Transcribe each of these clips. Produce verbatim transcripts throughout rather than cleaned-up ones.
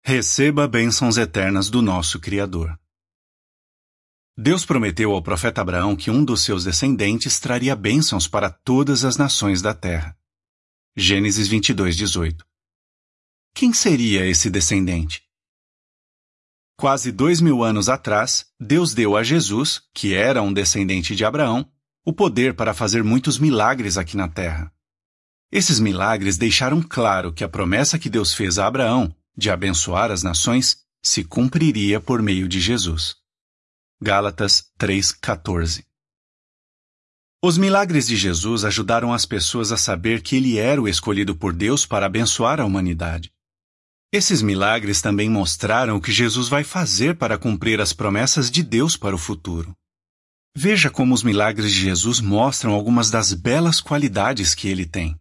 Receba bênçãos eternas do nosso Criador. Deus prometeu ao profeta Abraão que um dos seus descendentes traria bênçãos para todas as nações da terra. Gênesis vinte e dois, dezoito. Quem seria esse descendente? Quase dois mil anos atrás, Deus deu a Jesus, que era um descendente de Abraão, o poder para fazer muitos milagres aqui na terra. Esses milagres deixaram claro que a promessa que Deus fez a Abraão, de abençoar as nações, se cumpriria por meio de Jesus. Gálatas três, quatorze. Os milagres de Jesus ajudaram as pessoas a saber que ele era o escolhido por Deus para abençoar a humanidade. Esses milagres também mostraram o que Jesus vai fazer para cumprir as promessas de Deus para o futuro. Veja como os milagres de Jesus mostram algumas das belas qualidades que ele tem.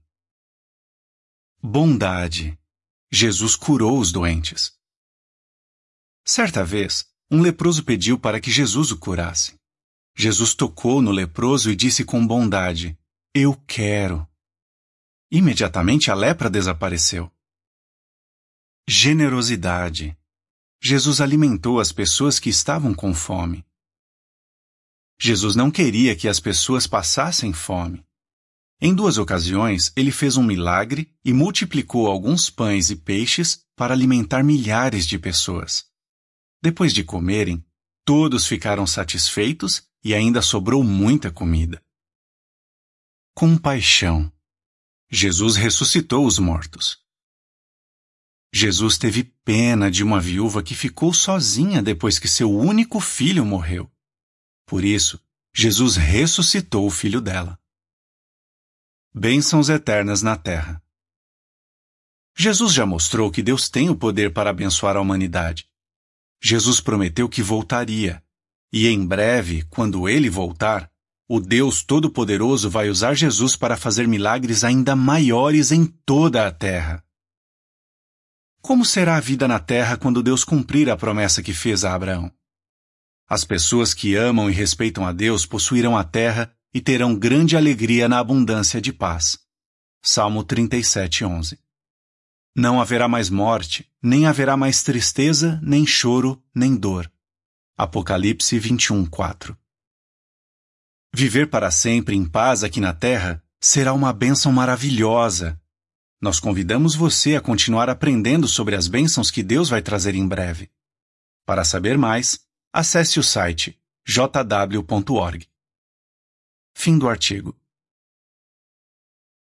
Bondade. Jesus curou os doentes. Certa vez, um leproso pediu para que Jesus o curasse. Jesus tocou no leproso e disse com bondade: "Eu quero." Imediatamente a lepra desapareceu. Generosidade. Jesus alimentou as pessoas que estavam com fome. Jesus não queria que as pessoas passassem fome. Em duas ocasiões, ele fez um milagre e multiplicou alguns pães e peixes para alimentar milhares de pessoas. Depois de comerem, todos ficaram satisfeitos e ainda sobrou muita comida. Compaixão. Jesus ressuscitou os mortos. Jesus teve pena de uma viúva que ficou sozinha depois que seu único filho morreu. Por isso, Jesus ressuscitou o filho dela. Bênçãos eternas na terra. Jesus já mostrou que Deus tem o poder para abençoar a humanidade. Jesus prometeu que voltaria, e em breve, quando ele voltar, o Deus Todo-Poderoso vai usar Jesus para fazer milagres ainda maiores em toda a terra. Como será a vida na terra quando Deus cumprir a promessa que fez a Abraão? As pessoas que amam e respeitam a Deus possuirão a terra e terão grande alegria na abundância de paz. Salmo trinta e sete, onze. Não haverá mais morte, nem haverá mais tristeza, nem choro, nem dor. Apocalipse vinte e um, quatro. Viver para sempre em paz aqui na terra será uma bênção maravilhosa. Nós convidamos você a continuar aprendendo sobre as bênçãos que Deus vai trazer em breve. Para saber mais, acesse o site j w ponto org. Fim do artigo.